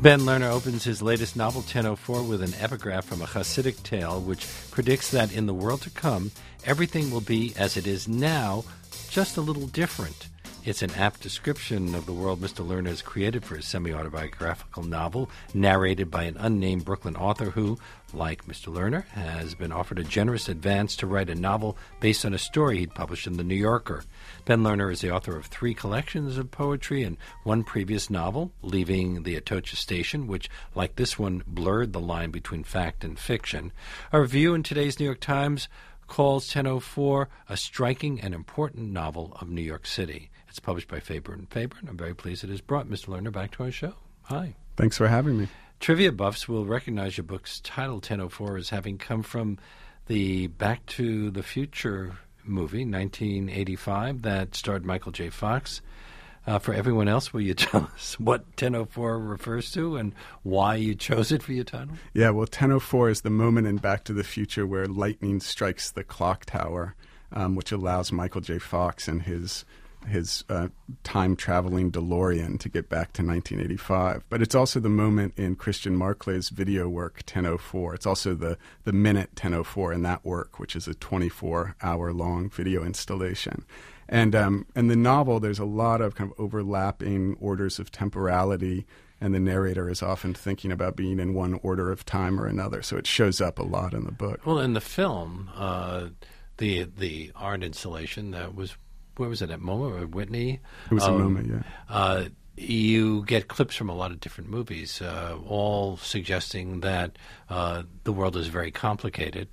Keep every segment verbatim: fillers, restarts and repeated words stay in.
Ben Lerner opens his latest novel, ten oh four, with an epigraph from a Hasidic tale which predicts that in the world to come, everything will be as it is now, just a little different. It's an apt description of the world Mister Lerner has created for his semi-autobiographical novel, narrated by an unnamed Brooklyn author who, like Mister Lerner, has been offered a generous advance to write a novel based on a story he'd published in The New Yorker. Ben Lerner is the author of three collections of poetry and one previous novel, Leaving the Atocha Station, which, like this one, blurred the line between fact and fiction. A review in today's New York Times calls ten oh four a striking and important novel of New York City. It's published by Faber and Faber, and I'm very pleased it has brought Mister Lerner back to our show. Hi. Thanks for having me. Trivia buffs will recognize your book's title, ten oh four, as having come from the Back to the Future movie, nineteen eighty-five, that starred Michael J. Fox. Uh, for everyone else, will you tell us what ten oh four refers to and why you chose it for your title? Yeah, well, ten oh four is the moment in Back to the Future where lightning strikes the clock tower, um, which allows Michael J. Fox and his his uh, time-traveling DeLorean to get back to nineteen eighty-five. But it's also the moment in Christian Marclay's video work, ten oh four. It's also the, the minute ten oh four in that work, which is a twenty-four hour long video installation. And um, in the novel, there's a lot of kind of overlapping orders of temporality, and the narrator is often thinking about being in one order of time or another. So it shows up a lot in the book. Well, in the film, uh, the the art installation that was, where was it, at MoMA or at Whitney? It was um, at MoMA, yeah. Uh, you get clips from a lot of different movies, uh, all suggesting that uh, the world is very complicated.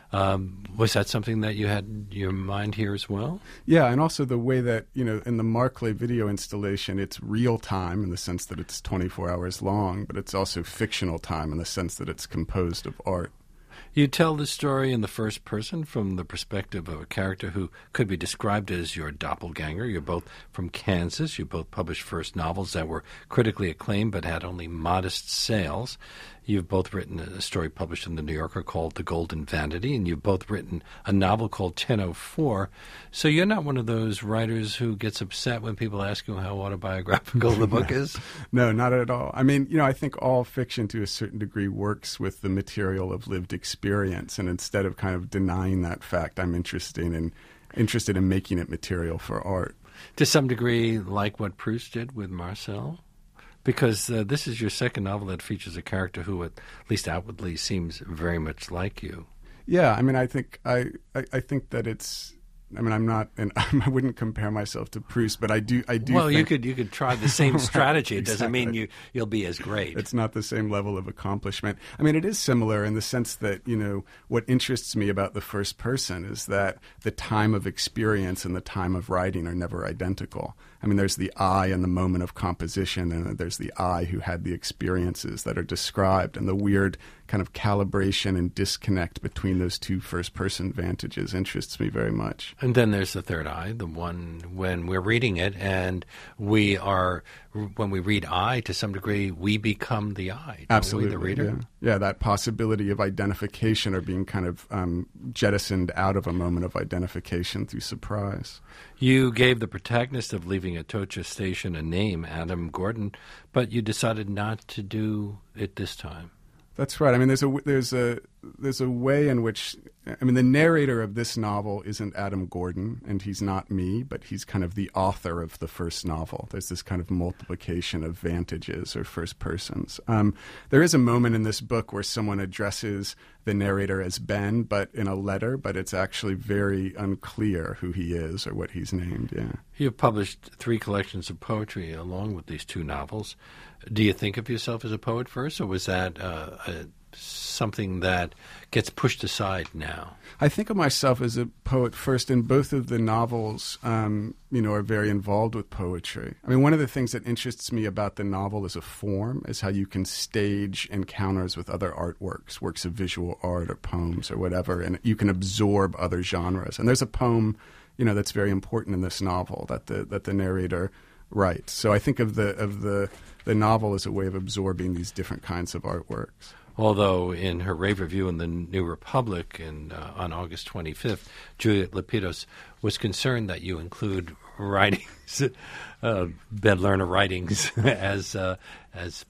Um, was that something that you had in your mind here as well? Yeah, and also the way that, you know, in the Markley video installation, it's real time in the sense that it's twenty-four hours long, but it's also fictional time in the sense that it's composed of art. You tell the story in the first person from the perspective of a character who could be described as your doppelganger. You're both from Kansas. You both published first novels that were critically acclaimed but had only modest sales. You've both written a story published in The New Yorker called The Golden Vanity, and you've both written a novel called ten oh four. So you're not one of those writers who gets upset when people ask you how autobiographical the book is? No, not at all. I mean, you know, I think all fiction to a certain degree works with the material of lived experience, and instead of kind of denying that fact, I'm interested in interested in making it material for art. To some degree, like what Proust did with Marcel? Because uh, this is your second novel that features a character who, at least outwardly, seems very much like you. Yeah, I mean, I think I, I, I think that it's. I mean, I'm not, and I wouldn't compare myself to Proust, but I do. I do. Well, think, you could you could try the same strategy. It doesn't exactly. mean you you'll be as great. It's not the same level of accomplishment. I mean, it is similar in the sense that, you know, what interests me about the first person is that the time of experience and the time of writing are never identical. I mean, there's the I in the moment of composition, and there's the I who had the experiences that are described, and the weird kind of calibration and disconnect between those two first-person vantages interests me very much. And then there's the third I, the one when we're reading it, and we are, when we read I, to some degree, we become the I, don't Absolutely, we, the reader? Yeah. yeah, that possibility of identification or being kind of um, jettisoned out of a moment of identification through surprise. You gave the protagonist of Leaving Atocha Station a name, Adam Gordon, but you decided not to do it this time. That's right. I mean, there's a there's a there's a way in which, I mean, the narrator of this novel isn't Adam Gordon, and he's not me, but he's kind of the author of the first novel. There's this kind of multiplication of vantages or first persons. Um, there is a moment in this book where someone addresses the narrator as Ben, but in a letter, but it's actually very unclear who he is or what he's named. Yeah. You've published three collections of poetry along with these two novels. Do you think of yourself as a poet first, or was that uh, a, something that gets pushed aside now? I think of myself as a poet first, and both of the novels, um, you know, are very involved with poetry. I mean, one of the things that interests me about the novel as a form is how you can stage encounters with other artworks, works of visual art or poems or whatever, and you can absorb other genres. And there's a poem, you know, that's very important in this novel that the that the narrator writes. So I think of the of the the novel as a way of absorbing these different kinds of artworks. Although in her rave review in the New Republic in, uh, on August twenty-fifth, Juliet Lapidus was concerned that you include writings, uh, Ben Lerner writings, as uh, as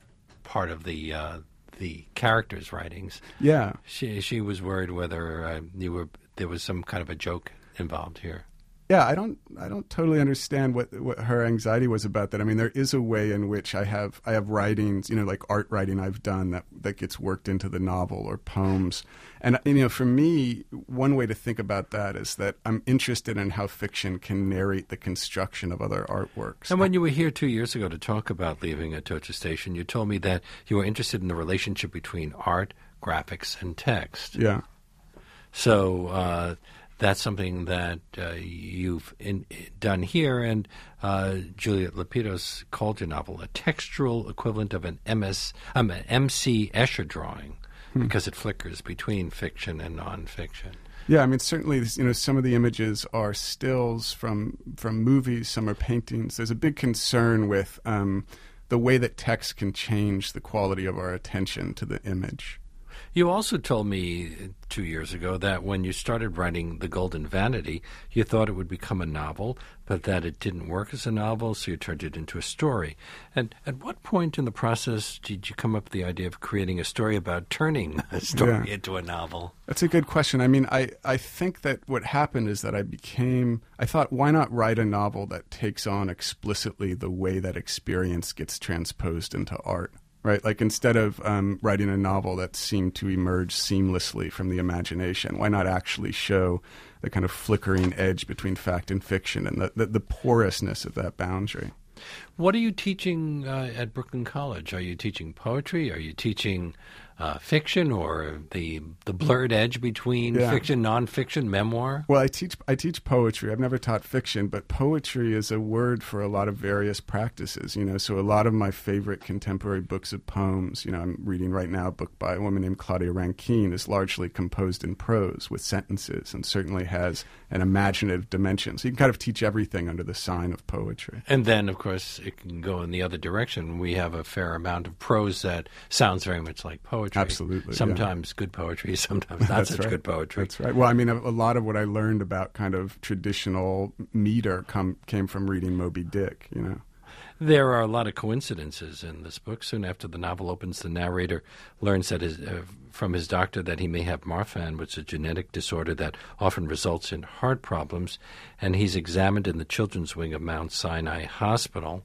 part of the uh, the character's writings. Yeah. She she was worried whether uh, you were there was some kind of a joke involved here. Yeah, I don't I don't totally understand what, what her anxiety was about that. I mean, there is a way in which I have I have writings, you know, like art writing I've done that, that gets worked into the novel, or poems. And, you know, for me, one way to think about that is that I'm interested in how fiction can narrate the construction of other artworks. And when you were here two years ago to talk about Leaving Atocha Station, you told me that you were interested in the relationship between art, graphics, and text. Yeah. So uh, that's something that uh, you've in, done here, and uh, Juliet Lapidus called your novel a textual equivalent of an M S, um, an M C Escher drawing, hmm. because it flickers between fiction and nonfiction. Yeah, I mean, certainly, you know, some of the images are stills from from movies, some are paintings. There's a big concern with um, the way that text can change the quality of our attention to the image. You also told me two years ago that when you started writing The Golden Vanity, you thought it would become a novel, but that it didn't work as a novel, so you turned it into a story. And at what point in the process did you come up with the idea of creating a story about turning a story yeah. into a novel? That's a good question. I mean, I, I think that what happened is that I became, I thought, why not write a novel that takes on explicitly the way that experience gets transposed into art? Right, like instead of um, writing a novel that seemed to emerge seamlessly from the imagination, why not actually show the kind of flickering edge between fact and fiction and the, the, the porousness of that boundary? What are you teaching uh, at Brooklyn College? Are you teaching poetry? Are you teaching uh, fiction, or the the blurred edge between yeah. fiction, nonfiction, memoir? Well, I teach I teach poetry. I've never taught fiction, but poetry is a word for a lot of various practices. You know, so a lot of my favorite contemporary books of poems, you know, I'm reading right now a book by a woman named Claudia Rankine, is largely composed in prose with sentences, and certainly has an imaginative dimension. So you can kind of teach everything under the sign of poetry. And then, of course, it can go in the other direction. We have a fair amount of prose that sounds very much like poetry. Absolutely. Sometimes yeah. good poetry, sometimes not such right. good poetry. That's right. Well, I mean, a, a lot of what I learned about kind of traditional meter come, came from reading Moby Dick, you know. There are a lot of coincidences in this book. Soon after the novel opens, the narrator learns that his, uh, from his doctor that he may have Marfan, which is a genetic disorder that often results in heart problems, and he's examined in the children's wing of Mount Sinai Hospital.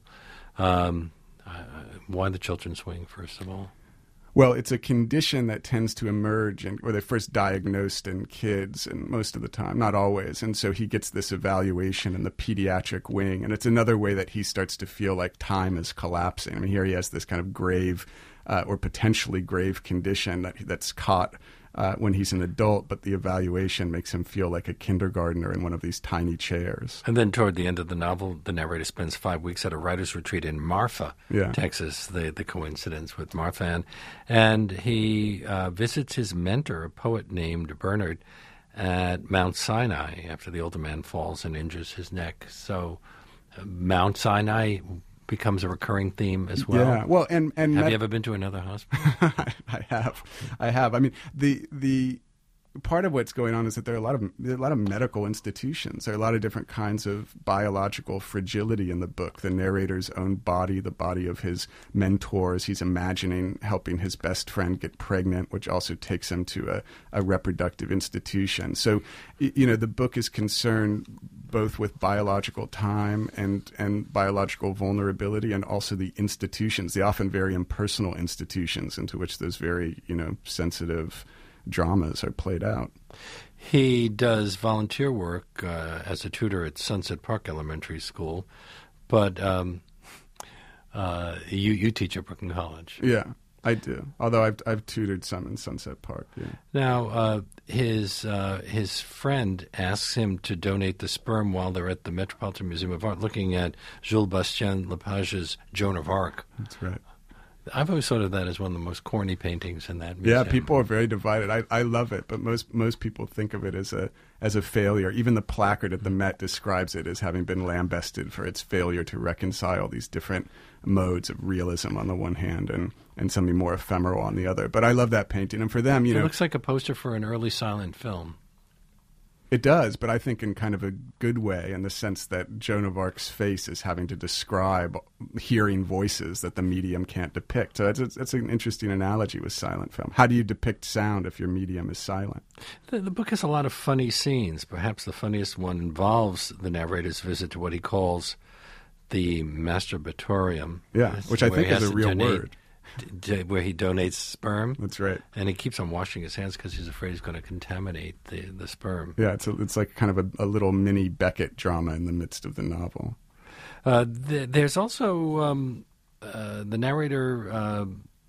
Um, uh, why the children's wing, first of all? Well, it's a condition that tends to emerge, and, or they're first diagnosed in kids, and most of the time, not always. And so he gets this evaluation in the pediatric wing, and it's another way that he starts to feel like time is collapsing. I mean, here he has this kind of grave uh, or potentially grave condition that that's caught uh, when he's an adult, but the evaluation makes him feel like a kindergartner in one of these tiny chairs. And then toward the end of the novel, the narrator spends five weeks at a writer's retreat in Marfa, yeah. Texas, the, the coincidence with Marfan. And he uh, visits his mentor, a poet named Bernard, at Mount Sinai after the older man falls and injures his neck. So uh, Mount Sinai becomes a recurring theme as well. Yeah. Well, and, and have that, you ever been to another hospital? I, I have. I have. I mean, the the part of what's going on is that there are a lot of there are a lot of medical institutions. There are a lot of different kinds of biological fragility in the book. The narrator's own body, the body of his mentors. He's imagining helping his best friend get pregnant, which also takes him to a, a reproductive institution. So, you know, the book is concerned both with biological time and, and biological vulnerability, and also the institutions, the often very impersonal institutions into which those very, you know, sensitive dramas are played out. He does volunteer work uh, as a tutor at Sunset Park Elementary School, but um, uh, you, you teach at Brooklyn College. Yeah, I do. Although I've I've tutored some in Sunset Park. Yeah. Now, uh, his uh, his friend asks him to donate the sperm while they're at the Metropolitan Museum of Art, looking at Jules Bastien Lepage's Joan of Arc. That's right. I've always thought of that as one of the most corny paintings in that museum. Yeah, people are very divided. I, I love it, but most most people think of it as a as a failure. Even the placard at the Met describes it as having been lambasted for its failure to reconcile these different modes of realism on the one hand and, and something more ephemeral on the other. But I love that painting, and for them, you it know, looks like a poster for an early silent film. It does, but I think in kind of a good way, in the sense that Joan of Arc's face is having to describe hearing voices that the medium can't depict. So it's, it's an interesting analogy with silent film. How do you depict sound if your medium is silent? The, the book has a lot of funny scenes. Perhaps the funniest one involves the narrator's visit to what he calls the masturbatorium. Yeah, which I think is a real donate, word. D- where he donates sperm. That's right. And he keeps on washing his hands because he's afraid he's going to contaminate the, the sperm. Yeah, it's a, it's like kind of a, a little mini Beckett drama in the midst of the novel. Uh, th- there's also um, uh, the narrator uh,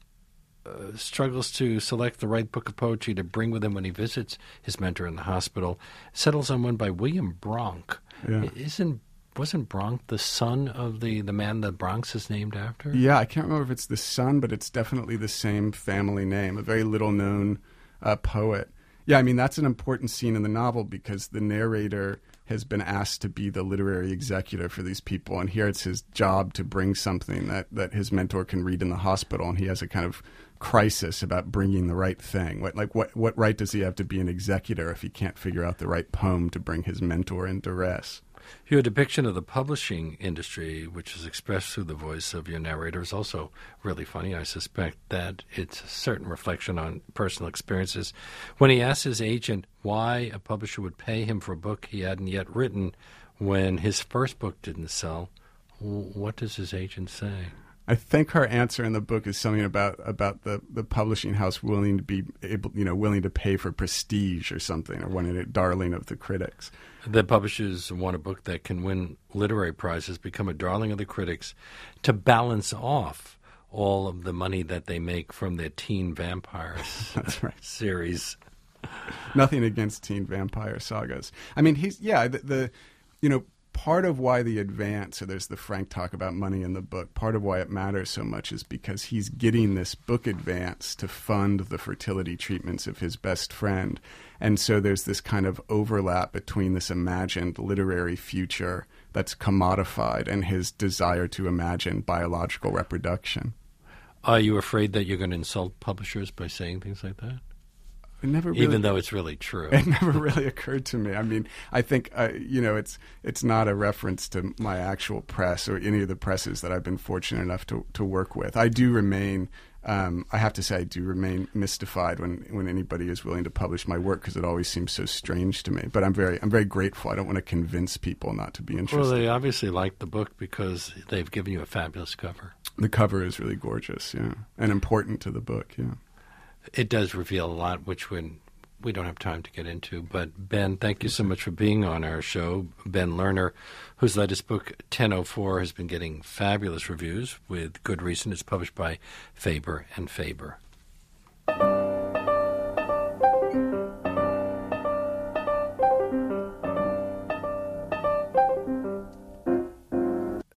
uh, struggles to select the right book of poetry to bring with him when he visits his mentor in the hospital. Settles on one by William Bronck. Yeah. Isn't Wasn't Bronck the son of the, the man that Bronx is named after? Yeah, I can't remember if it's the son, but it's definitely the same family name, a very little-known uh, poet. Yeah, I mean, that's an important scene in the novel because the narrator has been asked to be the literary executor for these people, and here it's his job to bring something that, that his mentor can read in the hospital, and he has a kind of crisis about bringing the right thing. What, like, what, what right does he have to be an executor if he can't figure out the right poem to bring his mentor in duress? Your depiction of the publishing industry, which is expressed through the voice of your narrator, is also really funny. I suspect that it's a certain reflection on personal experiences. When he asks his agent why a publisher would pay him for a book he hadn't yet written when his first book didn't sell, what does his agent say? I think her answer in the book is something about about the, the publishing house willing to be able, you know, willing to pay for prestige or something, or wanting a darling of the critics. The publishers want a book that can win literary prizes, become a darling of the critics, to balance off all of the money that they make from their teen vampires That's right. series. Nothing against teen vampire sagas. I mean, he's yeah, the, the you know. Part of why the advance, so there's the frank talk about money in the book, part of why it matters so much is because he's getting this book advance to fund the fertility treatments of his best friend. And so there's this kind of overlap between this imagined literary future that's commodified and his desire to imagine biological reproduction. Are you afraid that you're going to insult publishers by saying things like that? It never really, Even though it's really true. It never really occurred to me. I mean, I think, uh, you know, it's it's not a reference to my actual press or any of the presses that I've been fortunate enough to, to work with. I do remain, um, I have to say, I do remain mystified when, when anybody is willing to publish my work because it always seems so strange to me. But I'm very I'm very grateful. I don't want to convince people not to be interested. Well, they obviously like the book because they've given you a fabulous cover. The cover is really gorgeous, yeah, and important to the book, yeah. It does reveal a lot, which we we don't have time to get into. But, Ben, thank you so much for being on our show. Ben Lerner, whose latest book, ten oh four, has been getting fabulous reviews with good reason. It's published by Faber and Faber.